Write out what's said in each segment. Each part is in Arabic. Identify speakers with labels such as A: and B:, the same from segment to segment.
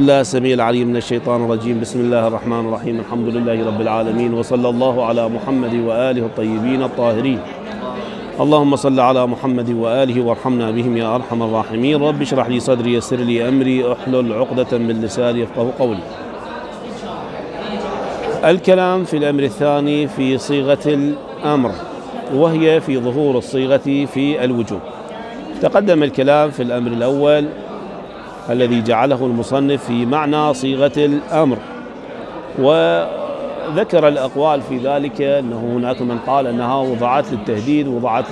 A: الله السميع العليم من الشيطان الرجيم. بسم الله الرحمن الرحيم. الحمد لله رب العالمين، وصلى الله على محمد وآله الطيبين الطاهرين. اللهم صل على محمد وآله وارحمنا بهم يا أرحم الراحمين. رب اشرح لي صدري، يسر لي أمري، احلل عقدة من لساني يفقهوا قولي. الكلام في الأمر الثاني في صيغة الأمر، وهي في ظهور الصيغة في الوجوب. تقدم الكلام في الأمر الأول الذي جعله المصنف في معنى صيغة الأمر، وذكر الأقوال في ذلك، أنه هناك من قال أنها وضعت للتهديد، وضعت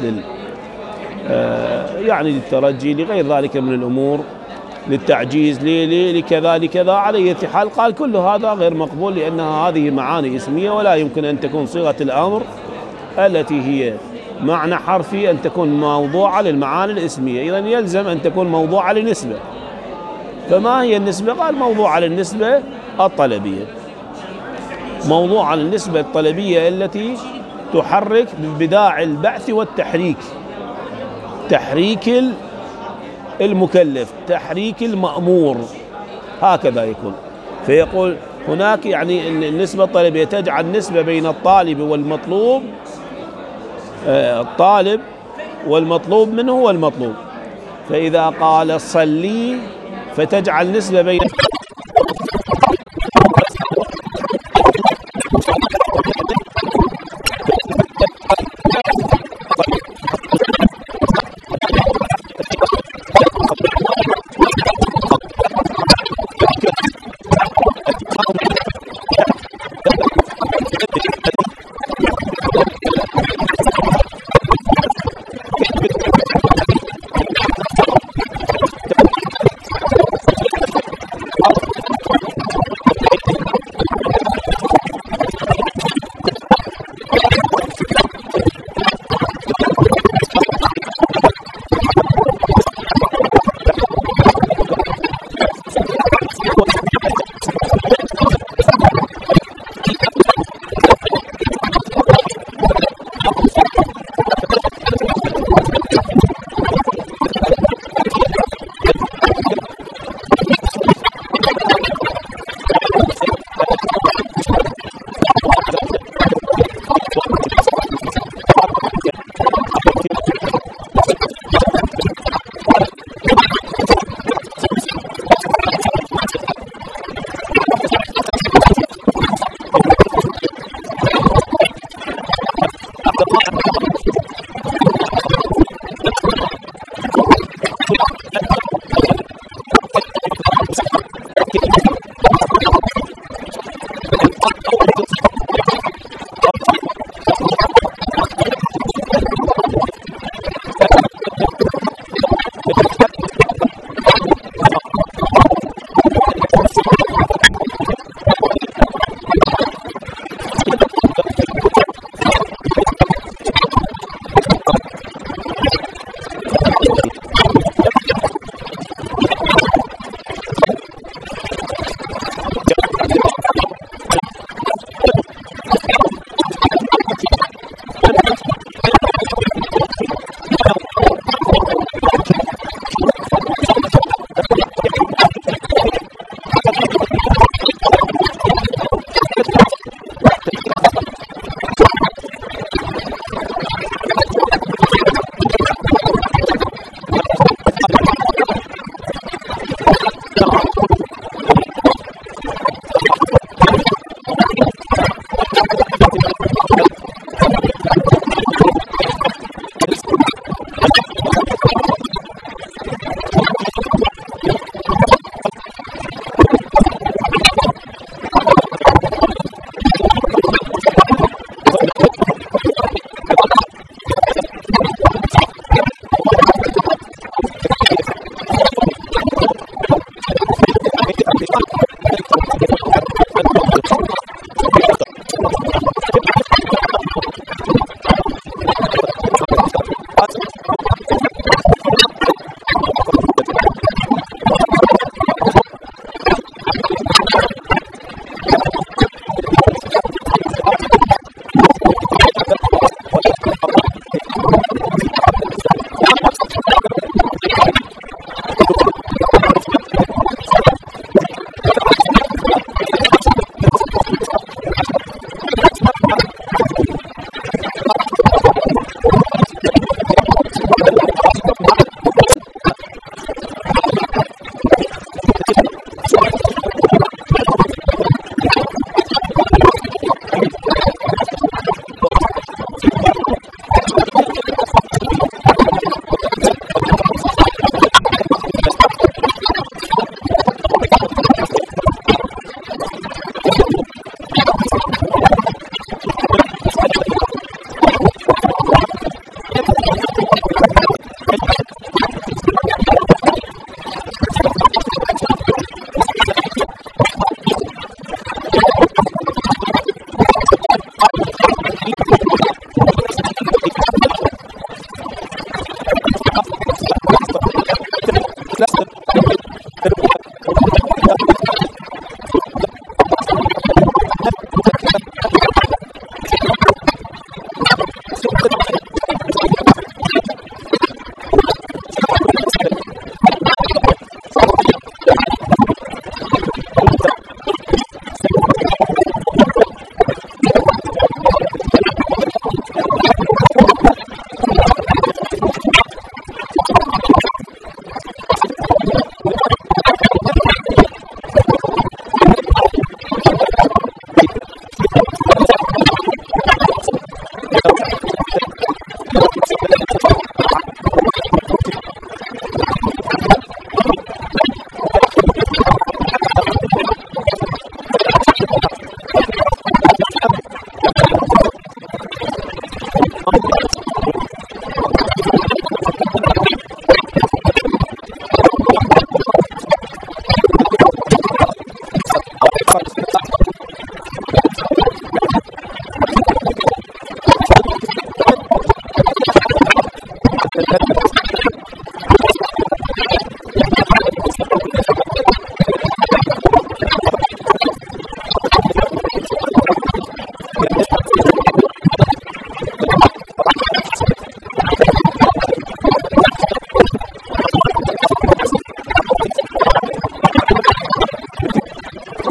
A: يعني للترجي، لغير ذلك من الأمور، للتعجيز، لكذا لكذا. على أي حال قال كل هذا غير مقبول، لأنها هذه معاني اسمية، ولا يمكن أن تكون صيغة الأمر التي هي معنى حرفي أن تكون موضوعة للمعاني الاسمية، إذن يلزم أن تكون موضوعة للنسبة. فما هي النسبة؟ قال موضوعة للنسبة الطلبية، موضوعة للنسبة الطلبية التي تحرك بداعي البعث والتحريك، تحريك المكلف، تحريك المأمور، هكذا يكون. فيقول هناك يعني أن النسبة الطلبية تجعل نسبة بين الطالب والمطلوب، الطالب والمطلوب منه والمطلوب. فإذا قال صلي فتجعل نسبة بين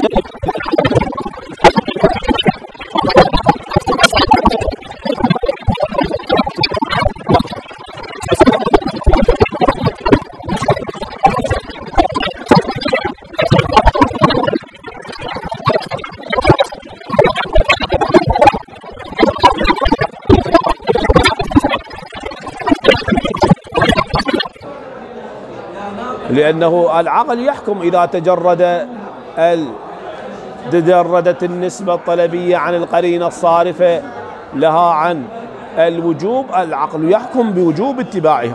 A: لأنه العقل يحكم إذا تجردت النسبة الطلبية عن القرينة الصارفة لها عن الوجوب، العقل يحكم بوجوب اتباعها.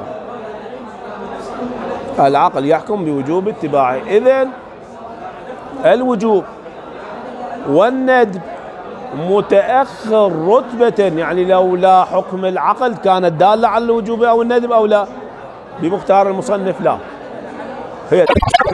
A: العقل يحكم بوجوب اتباعه. إذن الوجوب والندب متأخر رتبة، يعني لولا حكم العقل كانت دالة على الوجوب أو الندب أو لا؟ بمختار المصنف لا، هي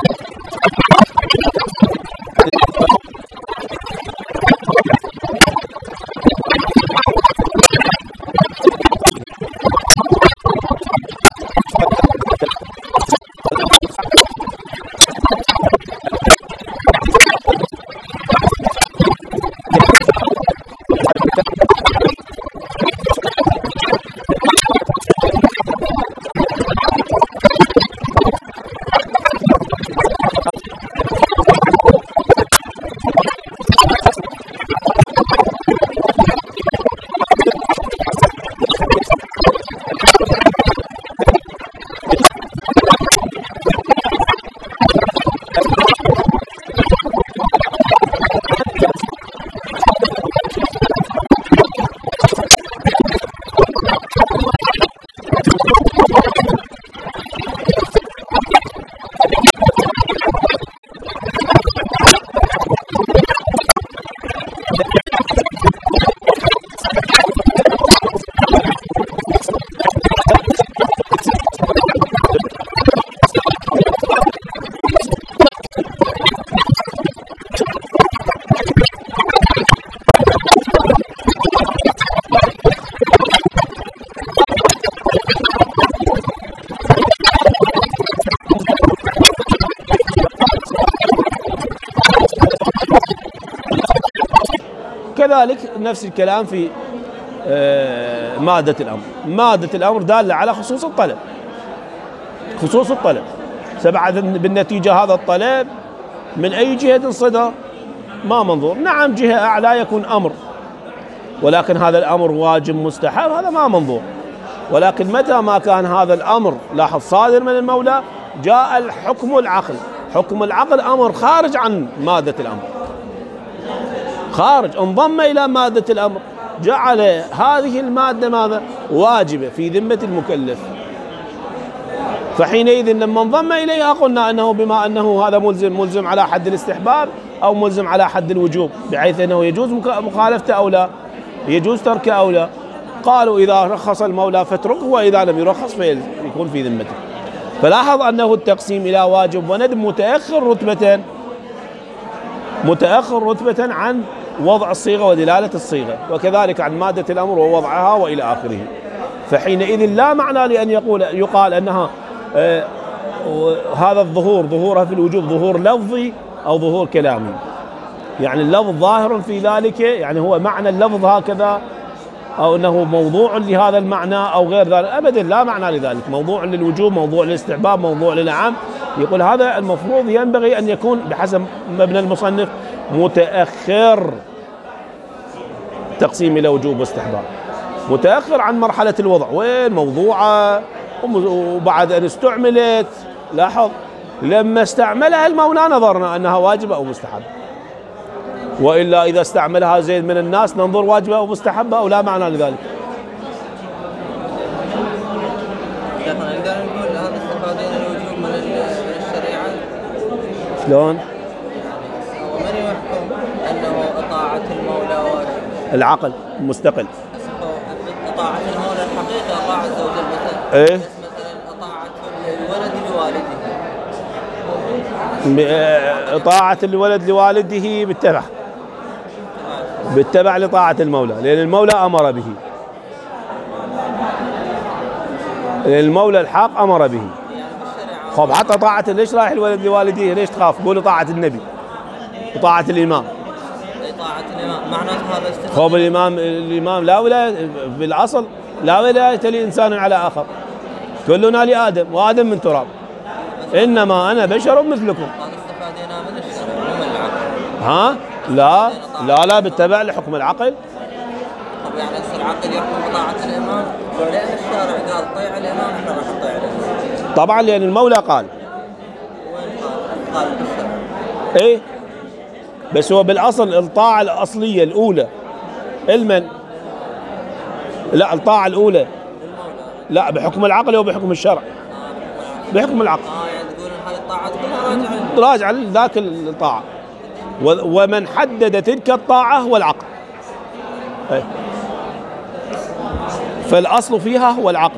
A: كذلك نفس الكلام في مادة الأمر. مادة الأمر دالة على خصوص الطلب، خصوص الطلب. سبعة بالنتيجة هذا الطلب من أي جهة صدر ما منظور. نعم جهة أعلى يكون أمر، ولكن هذا الأمر واجب مستحب هذا ما منظور. ولكن متى ما كان هذا الأمر لاحظ صادر من المولى جاء الحكم العقل. حكم العقل أمر خارج عن مادة الأمر، خارج انضم إلى مادة الأمر، جعل هذه المادة ماذا؟ واجبة في ذمة المكلف. فحينئذ لما انضم إليها قلنا أنه بما أنه هذا ملزم على حد الاستحباب أو ملزم على حد الوجوب، بحيث أنه يجوز مخالفته أو لا، يجوز تركه أو لا. قالوا إذا رخص المولى فاتركه، وإذا لم يرخص فيكون في ذمته. فلاحظ أنه التقسيم إلى واجب وندب متأخر رتبة عن وضع الصيغة ودلالة الصيغة، وكذلك عن مادة الأمر ووضعها وإلى آخره. فحينئذ لا معنى لأن يقال أنها هذا الظهور ظهورها في الوجوب ظهور لفظي أو ظهور كلامي، يعني اللفظ ظاهر في ذلك، يعني هو معنى اللفظ هكذا، أو أنه موضوع لهذا المعنى أو غير ذلك، أبدا لا معنى لذلك. موضوع للوجوب، موضوع للاستحباب، موضوع للعام. يقول هذا المفروض ينبغي أن يكون بحسب مبنى المصنف متأخر، تقسيم إلى وجوب واستحباب، متأخر عن مرحلة الوضع، وين موضوعة وبعد أن استعملت. لاحظ لما استعملها المولى نظرنا أنها واجبة أو مستحبة، وإلا إذا استعملها زيد من الناس ننظر واجبة أو مستحبة أو لا معنى لذلك.
B: نقدر نقول هذا استفادين الوجوب من الشريعة.
A: شلون؟
B: ومن يحكم أنه طاعة المولى واجب؟
A: العقل مستقل.
B: طاعة المولى الحقيقة طاعة زوج المثل.
A: إيه؟
B: مثلا طاعة الولد لوالده.
A: طاعة الولد لوالده بالتبع لطاعة المولى، لأن المولى أمر به، لأن المولى الحق أمر به. خب حتى طاعة ليش رايح الولد لوالديه؟ ليش تخاف؟ قولوا طاعة النبي. وطاعة الإمام.
B: طاعة الإمام معناتها هذا استثناء.
A: خوف الإمام لا ولاية بالأصل، لا ولاية لإنسان على آخر، كلنا لآدم وآدم من تراب، إنما أنا بشر مثلكم.
B: هذا استفادنا من الشرع ومن العقل.
A: ها؟ لا بالتبع لحكم العقل.
B: طب يعني العقل يحكم طاعة الإمام، لأن الشارع قال طيع الإمام احنا راح نطيع الإمام.
A: طبعا لأن المولى قال.
B: وين قال بالشرع؟
A: إيه بس هو بالأصل الطاعة الأصلية الأولى المن؟ لا الطاعة الأولى لا بحكم العقل أو بحكم الشرع؟ بحكم العقل.
B: يعني تقول هذه الطاعات كلها
A: راجعة لذاك الطاعة، ومن حدد تلك الطاعة هو العقل. أي. فالأصل فيها هو العقل.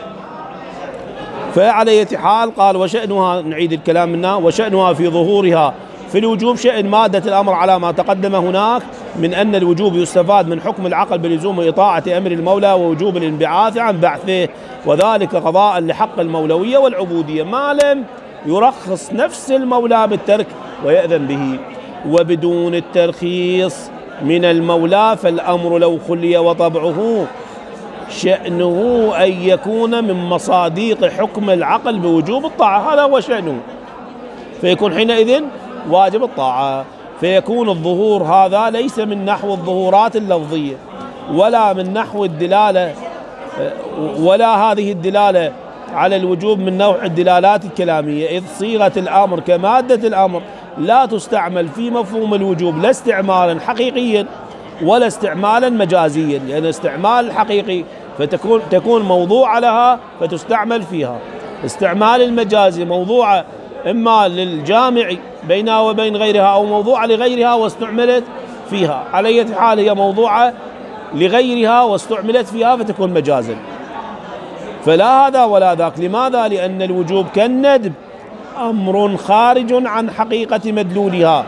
A: فعلى أي حال قال وشأنها، نعيد الكلام منها، وشأنها في ظهورها في الوجوب شأن مادة الأمر على ما تقدم هناك من أن الوجوب يستفاد من حكم العقل بلزوم إطاعة أمر المولى ووجوب الانبعاث عن بعثه، وذلك قضاء لحق المولوية والعبودية ما لم يرخص نفس المولى بالترك ويأذن به. وبدون الترخيص من المولى فالأمر لو خلي وطبعه شأنه أن يكون من مصاديق حكم العقل بوجوب الطاعة، هذا هو شأنه، فيكون حينئذ واجب الطاعة. فيكون الظهور هذا ليس من نحو الظهورات اللفظية ولا من نحو الدلالة، ولا هذه الدلالة على الوجوب من نوع الدلالات الكلامية، إذ صيغة الأمر كمادة الأمر لا تستعمل في مفهوم الوجوب لا استعمالا حقيقيا ولا استعمالا مجازيا، لأن الاستعمال الحقيقي تكون موضوعة لها فتستعمل فيها، استعمال المجازي موضوعة إما للجامع بينها وبين غيرها أو موضوعة لغيرها واستعملت فيها، على أي حال هي موضوعة لغيرها واستعملت فيها فتكون مجازا. فلا هذا ولا ذاك. لماذا؟ لأن الوجوب كالندب أمر خارج عن حقيقة مدلولها،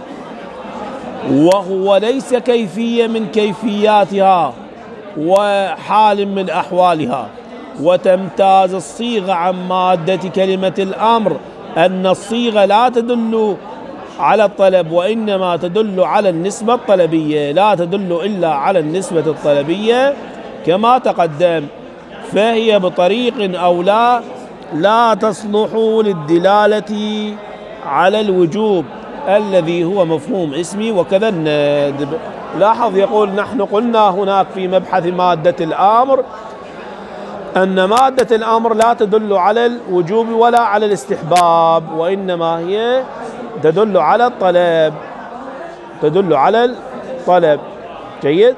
A: وهو ليس كيفية من كيفياتها وحال من أحوالها. وتمتاز الصيغة عن مادة كلمة الأمر أن الصيغة لا تدل على الطلب وإنما تدل على النسبة الطلبية، لا تدل إلا على النسبة الطلبية كما تقدم، فهي بطريق أو لا تصلح للدلالة على الوجوب الذي هو مفهوم اسمي وكذا الندب. لاحظ يقول نحن قلنا هناك في مبحث مادة الأمر أن مادة الأمر لا تدل على الوجوب ولا على الاستحباب، وإنما هي تدل على الطلب، تدل على الطلب. جيد.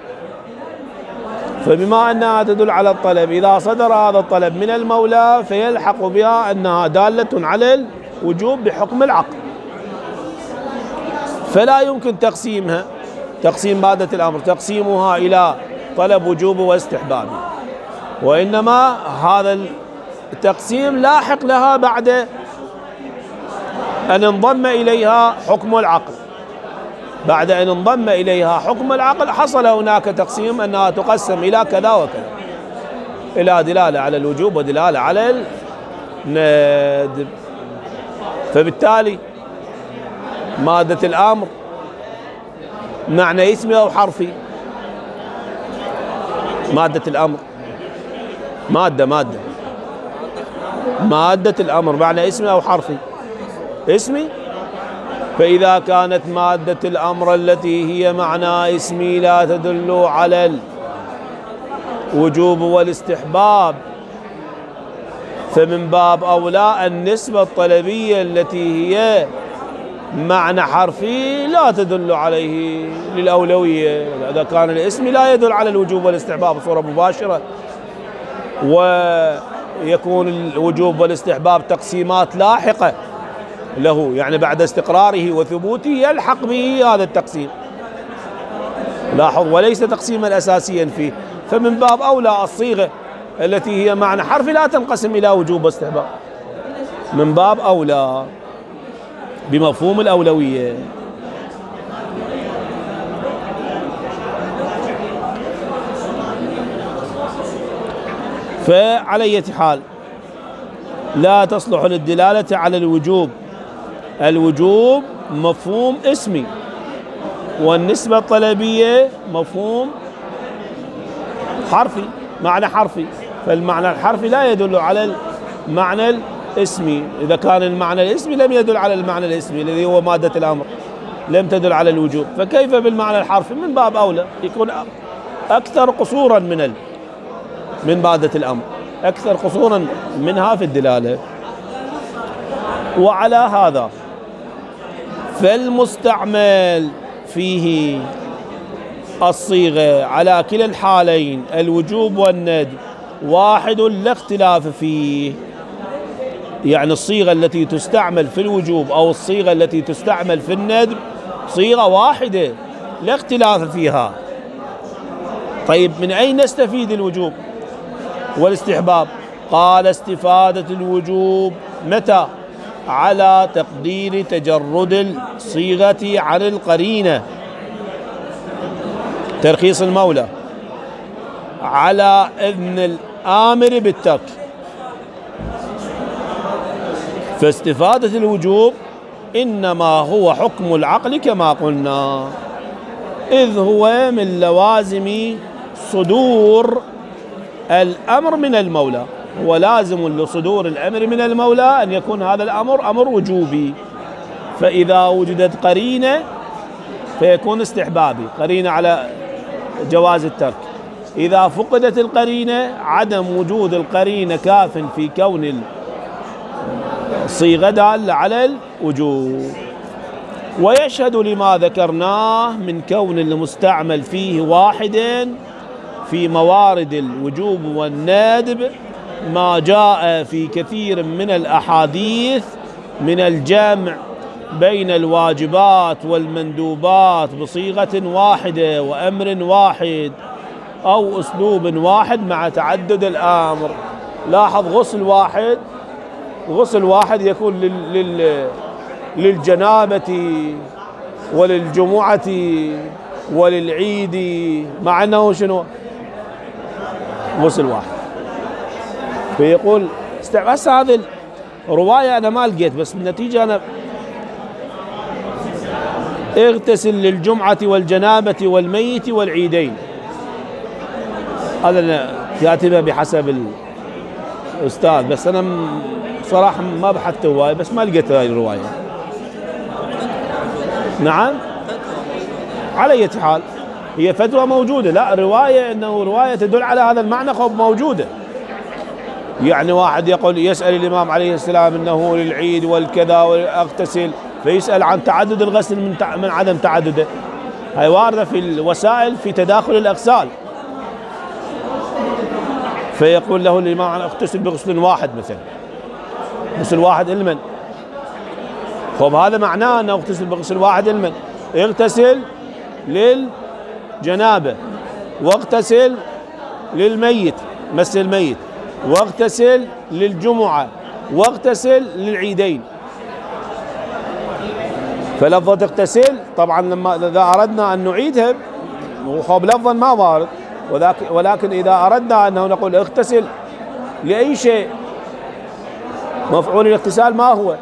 A: فبما أنها تدل على الطلب إذا صدر هذا الطلب من المولى فيلحق بها أنها دالة على الوجوب بحكم العقل، فلا يمكن تقسيمها، تقسيم مادة الأمر تقسيمها إلى طلب وجوب واستحباب، وإنما هذا التقسيم لاحق لها بعد أن انضم إليها حكم العقل. بعد أن انضم إليها حكم العقل حصل هناك تقسيم أنها تقسم إلى كذا وكذا، إلى دلالة على الوجوب ودلالة على الندب. فبالتالي مادة الأمر معنى اسمي أو حرفي؟ مادة الأمر مادة الأمر معنى اسمي أو حرفي؟ اسمي. فإذا كانت مادة الأمر التي هي معنى اسمي لا تدل على الوجوب والاستحباب فمن باب أولى النسبة الطلبية التي هي معنى حرفي لا تدل عليه للأولوية. إذا كان الاسم لا يدل على الوجوب والاستحباب بصورة مباشرة، ويكون الوجوب والاستحباب تقسيمات لاحقة له، يعني بعد استقراره وثبوته يلحق به هذا التقسيم، لاحظ، وليس تقسيما أساسيا فيه. فمن باب أولى الصيغة التي هي معنى حرفي لا تنقسم إلى وجوب واستحباب، من باب أولى بمفهوم الأولوية. فعلى أي حال لا تصلح للدلالة على الوجوب، الوجوب مفهوم اسمي والنسبة الطلبية مفهوم حرفي، معنى حرفي، فالمعنى الحرفي لا يدل على المعنى الاسمي. إذا كان المعنى الاسمي لم يدل على المعنى الاسمي الذي هو مادة الأمر، لم تدل على الوجوب، فكيف بالمعنى الحرفي؟ من باب أولى يكون أكثر قصورا من مادة الأمر، أكثر قصورا منها في الدلالة. وعلى هذا فالمستعمل فيه الصيغة على كلا الحالين الوجوب والندب واحد لا اختلاف فيه، يعني الصيغة التي تستعمل في الوجوب أو الصيغة التي تستعمل في الندب صيغة واحدة لا اختلاف فيها. طيب من أين نستفيد الوجوب والاستحباب؟ قال استفادة الوجوب متى؟ على تقدير تجرد الصيغة عن القرينة، ترخيص المولى، على إذن الآمر بالترك. فاستفادة الوجوب إنما هو حكم العقل كما قلنا، إذ هو من لوازم صدور الأمر من المولى، هو لازم لصدور الأمر من المولى أن يكون هذا الأمر أمر وجوبي. فإذا وجدت قرينة فيكون استحبابي، قرينة على جواز الترك. إذا فقدت القرينة عدم وجود القرينة كاف في كون الصيغة دالة على الوجوب. ويشهد لما ذكرناه من كون المستعمل فيه واحدا في موارد الوجوب والندب ما جاء في كثير من الأحاديث من الجمع بين الواجبات والمندوبات بصيغة واحدة وأمر واحد أو أسلوب واحد مع تعدد الأمر. لاحظ غسل واحد يكون للجنابة وللجمعة وللعيد، مع أنه شنو؟ غسل واحد. فيقول بس هذه الرواية أنا ما لقيت، بس بالنتيجة أنا اغتسل للجمعة والجنابة والميت والعيدين، هذا أنا كاتبه بحسب الأستاذ، بس أنا صراحة ما بحثت هواية، بس ما لقيت هذه الرواية. نعم، على أي حال هي فتوى موجودة، لا رواية إنه رواية تدل على هذا المعنى خب موجودة. يعني واحد يقول يسأل الإمام عليه السلام إنه للعيد والكذا واغتسل، فيسأل عن تعدد الغسل من عدم تعدده، هاي واردة في الوسائل في تداخل الأغسال. فيقول له الإمام اغتسل بغسل واحد مثلا، غسل واحد المن، خب هذا معناه أنه اغتسل بغسل واحد المن، اغتسل للجنابة واغتسل للميت مس الميت واغتسل للجمعة واغتسل للعيدين. فلفظة اغتسل طبعا لما إذا أردنا أن نعيدها خب لفظا ما وارد، ولكن إذا أردنا أنه نقول اغتسل لأي شيء مفعول الاغتسال ما هو؟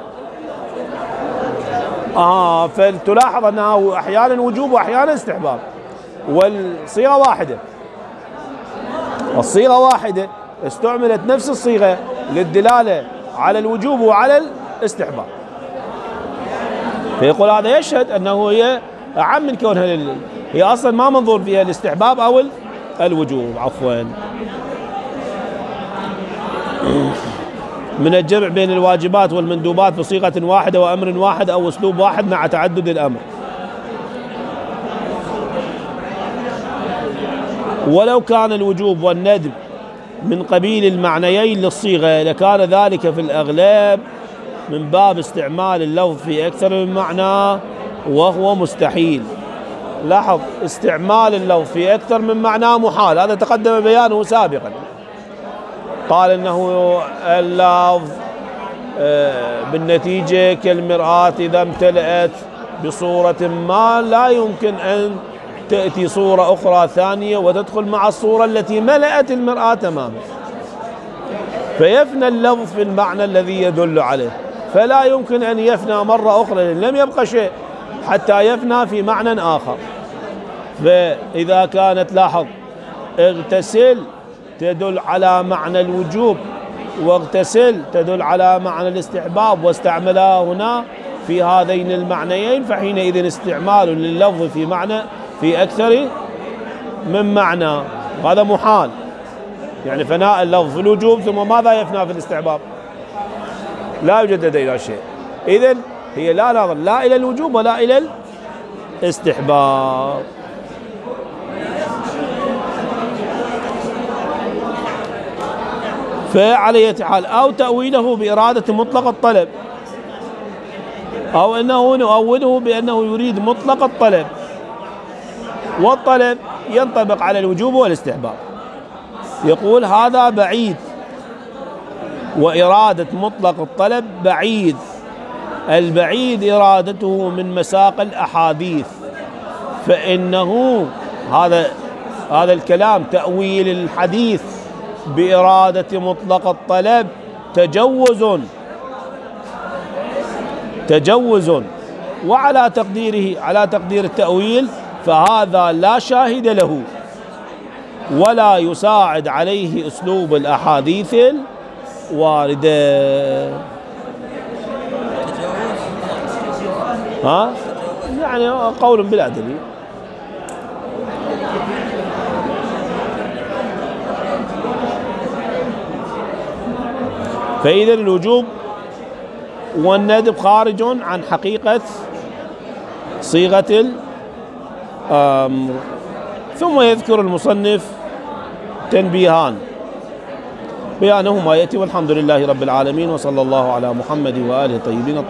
A: فتلاحظ أنه أحيانا وجوب وأحيانا استحباب، والصيغة واحدة، الصيغة واحدة استعملت نفس الصيغة للدلالة على الوجوب وعلى الاستحباب. فيقول هذا يشهد أنه هي أعم من كونها هي أصلا ما منظور فيها الاستحباب أو الوجوب. عفوا، من الجمع بين الواجبات والمندوبات بصيغة واحدة وأمر واحد أو أسلوب واحد مع تعدد الأمر. ولو كان الوجوب والندب من قبيل المعنيين للصيغة لكان ذلك في الأغلب من باب استعمال اللفظ في أكثر من معنى وهو مستحيل. لاحظ استعمال اللفظ في أكثر من معنى محال، هذا تقدم بيانه سابقا. قال إنه اللفظ بالنتيجة كالمرآة إذا امتلأت بصورة ما لا يمكن أن تأتي صورة أخرى ثانية وتدخل مع الصورة التي ملأت المرآة تماما، فيفنى اللفظ في المعنى الذي يدل عليه، فلا يمكن أن يفنى مرة أخرى لأن لم يبقى شيء حتى يفنى في معنى آخر. فإذا كانت لاحظ اغتسل تدل على معنى الوجوب، واغتسل تدل على معنى الاستحباب، واستعملها هنا في هذين المعنيين، فحينئذ استعمال لللفظ في معنى في أكثر من معنى، هذا محال. يعني فناء اللفظ في الوجوب ثم ماذا يفنى في الاستحباب؟ لا يوجد لدينا شيء. إذن هي لا نظر لا إلى الوجوب ولا إلى الاستحباب. فعلى أي حال أو تأويله بإرادة مطلق الطلب، أو أنه نؤوله بأنه يريد مطلق الطلب، والطلب ينطبق على الوجوب والاستحباب. يقول هذا بعيد، وإرادة مطلق الطلب بعيد. البعيد إرادته من مساق الأحاديث، فإنه هذا الكلام تأويل الحديث بإرادة مطلق الطلب تجوز، وعلى تقديره على تقدير التأويل فهذا لا شاهد له ولا يساعد عليه أسلوب الأحاديث الواردة. يعني قول بلا دليل. فإذا الوجوب والندب خارج عن حقيقة صيغة الأمر. ثم يذكر المصنف تنبيهان بيانه ما يأتي، والحمد لله رب العالمين، وصلى الله على محمد وآله الطيبين الطاهرين.